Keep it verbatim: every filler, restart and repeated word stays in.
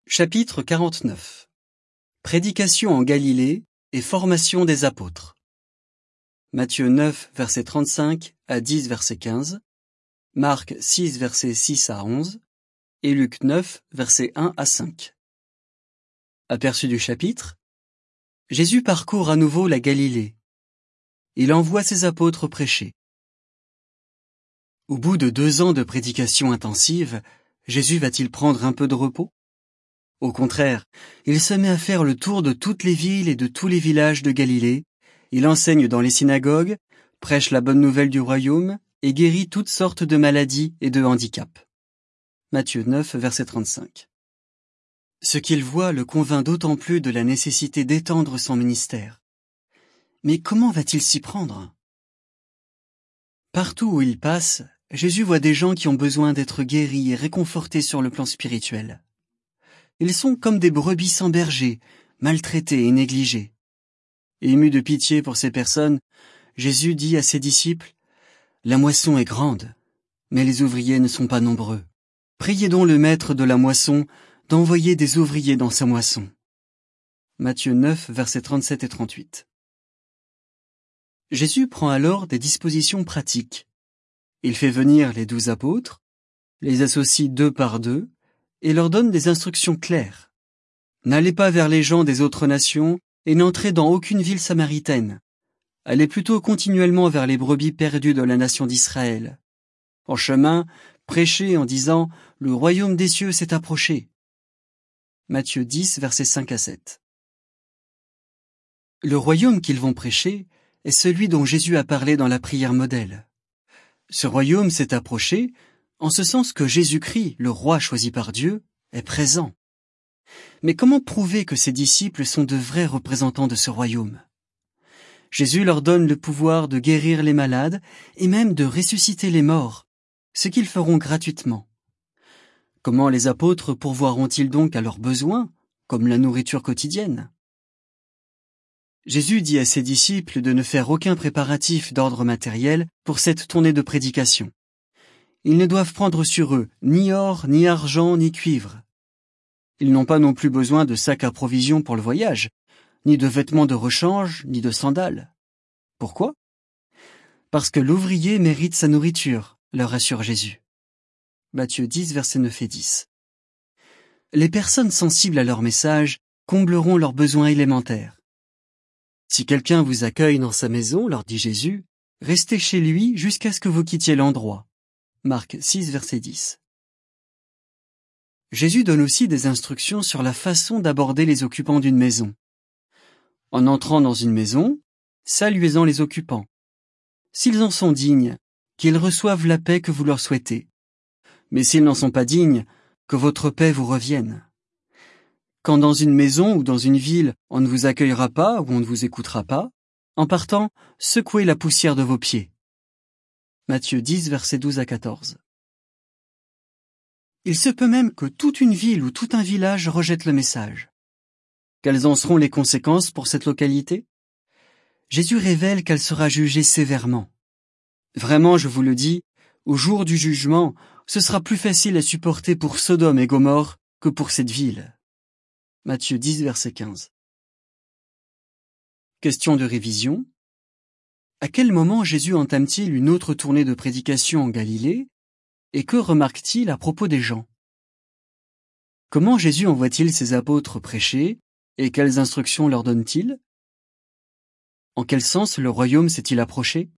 Chapitre quarante-neuf. Prédication en Galilée et formation des apôtres. Matthieu neuf, verset trente-cinq à dix, verset quinze, Marc six, verset six à onze, et Luc neuf, verset un à cinq. Aperçu du chapitre. Jésus parcourt à nouveau la Galilée. Il envoie ses apôtres prêcher. Au bout de deux ans de prédication intensive, Jésus va-t-il prendre un peu de repos? Au contraire, il se met à faire le tour de toutes les villes et de tous les villages de Galilée. Il enseigne dans les synagogues, prêche la bonne nouvelle du royaume et guérit toutes sortes de maladies et de handicaps. Matthieu neuf, verset trente-cinq. Ce qu'il voit le convainc d'autant plus de la nécessité d'étendre son ministère. Mais comment va-t-il s'y prendre? Partout où il passe, Jésus voit des gens qui ont besoin d'être guéris et réconfortés sur le plan spirituel. Ils sont comme des brebis sans berger, maltraités et négligés. Ému de pitié pour ces personnes, Jésus dit à ses disciples, « La moisson est grande, mais les ouvriers ne sont pas nombreux. Priez donc le maître de la moisson d'envoyer des ouvriers dans sa moisson. » Matthieu neuf, versets trente-sept et trente-huit. Jésus prend alors des dispositions pratiques. Il fait venir les douze apôtres, les associe deux par deux, et leur donne des instructions claires. N'allez pas vers les gens des autres nations et n'entrez dans aucune ville samaritaine. Allez plutôt continuellement vers les brebis perdues de la nation d'Israël. En chemin, prêchez en disant « Le royaume des cieux s'est approché ». Matthieu dix, versets cinq à sept. Le royaume qu'ils vont prêcher est celui dont Jésus a parlé dans la prière modèle. Ce royaume s'est approché en ce sens que Jésus-Christ, le roi choisi par Dieu, est présent. Mais comment prouver que ses disciples sont de vrais représentants de ce royaume? Jésus leur donne le pouvoir de guérir les malades et même de ressusciter les morts, ce qu'ils feront gratuitement. Comment les apôtres pourvoiront-ils donc à leurs besoins, comme la nourriture quotidienne? Jésus dit à ses disciples de ne faire aucun préparatif d'ordre matériel pour cette tournée de prédication. Ils ne doivent prendre sur eux ni or, ni argent, ni cuivre. Ils n'ont pas non plus besoin de sacs à provisions pour le voyage, ni de vêtements de rechange, ni de sandales. Pourquoi? Parce que l'ouvrier mérite sa nourriture, leur assure Jésus. Matthieu dix, versets neuf et dix. Les personnes sensibles à leur message combleront leurs besoins élémentaires. Si quelqu'un vous accueille dans sa maison, leur dit Jésus, restez chez lui jusqu'à ce que vous quittiez l'endroit. Marc six, verset dix. Jésus donne aussi des instructions sur la façon d'aborder les occupants d'une maison. En entrant dans une maison, saluez-en les occupants. S'ils en sont dignes, qu'ils reçoivent la paix que vous leur souhaitez. Mais s'ils n'en sont pas dignes, que votre paix vous revienne. Quand dans une maison ou dans une ville, on ne vous accueillera pas ou on ne vous écoutera pas, en partant, secouez la poussière de vos pieds. Matthieu dix, versets douze à quatorze. Il se peut même que toute une ville ou tout un village rejette le message. Quelles en seront les conséquences pour cette localité? Jésus révèle qu'elle sera jugée sévèrement. Vraiment, je vous le dis, au jour du jugement, ce sera plus facile à supporter pour Sodome et Gomorrhe que pour cette ville. Matthieu dix, verset quinze. Question de révision. À quel moment Jésus entame-t-il une autre tournée de prédication en Galilée et que remarque-t-il à propos des gens? Comment Jésus envoie-t-il ses apôtres prêcher et quelles instructions leur donne-t-il? En quel sens le royaume s'est-il approché?